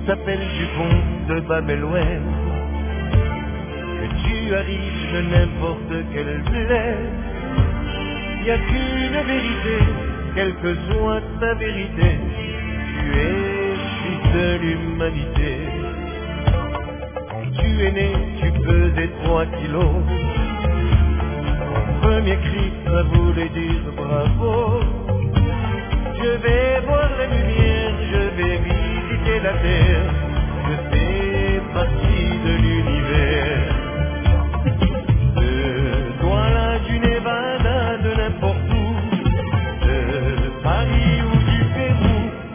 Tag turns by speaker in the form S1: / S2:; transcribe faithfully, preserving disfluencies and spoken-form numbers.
S1: s'appelle Dupont de Babel-Ouest, que tu arrives de n'importe quelle plaie, y a qu'une vérité, quelle que soit ta vérité, tu es fils de l'humanité. Quand tu es né, tu pesais trois kilos. Ton premier cri, ça voulait dire bravo. Je vais voir la lumière, je vais visiter la terre.